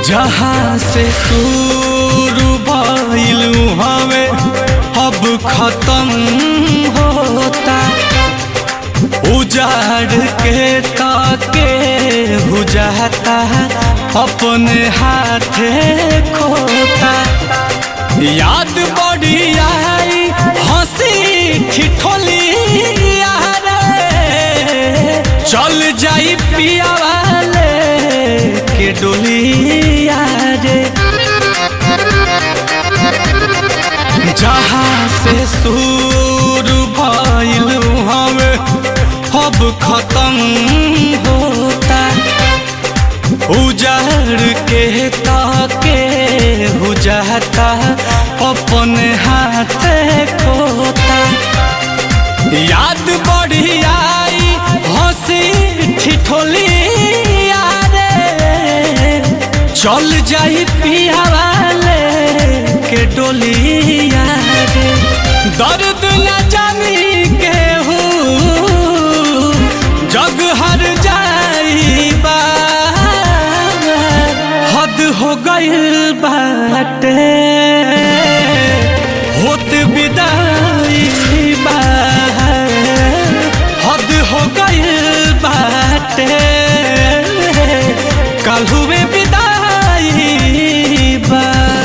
जहाँ से शुरू भइलू हमें अब खत्म होता। उजाड़ के ताके हो जाता अपने हाथे खोता। याद बड़ी आई हंसी ठिठोली चल जाई पिया वाले के डोलिया रे। जहाँ से शुरू भइलू हमें अब खत्म होता। उजाड़ के ताके हो जाता अपने हाथ खोता। याद बड़ी आई हंसी ठिठोली चल जाई पिया वाले के डोलिया रे। दर्द न जानी के जग हर जाई बा हद हो गइल बाटे होत विदाई बा हद हो गइल बाटे कल हुए विदाई बा।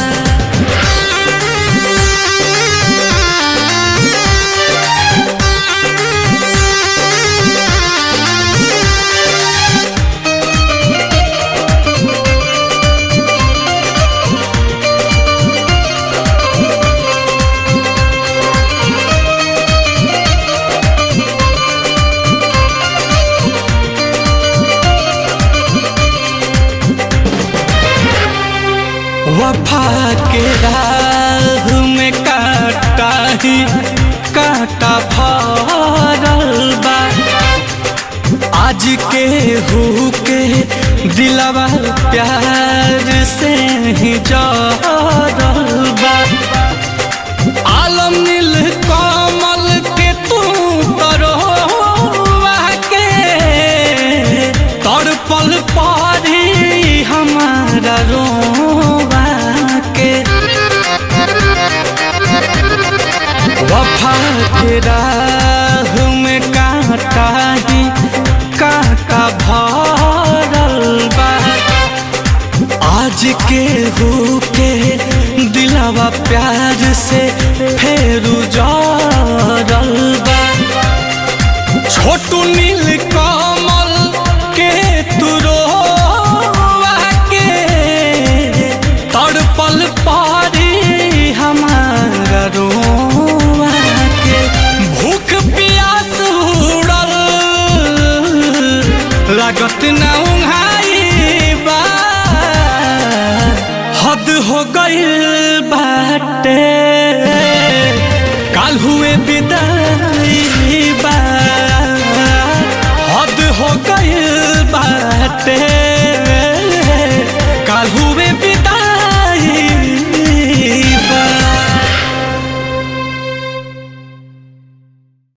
वफा के राह में काटा ही काटा भरल बा। आज के हो के दिलवा प्यार से ही जरल बा। आलम नील कमल के तू तरोवा के तड़पल पारी हमारा रोवा के। वफा के राह में काटा ही काटा भरल बा। आज के हो के दिलवा प्यार से फेरू जरल बा। छोटू नील कमल के तुरोवा के तड़पल पारी हमारा रोवा के। भूख प्यास उड़ल लागत न उंघाई बा हद हो गइल बाटे काल हुए विदाई बा हद हो गइल बाटे।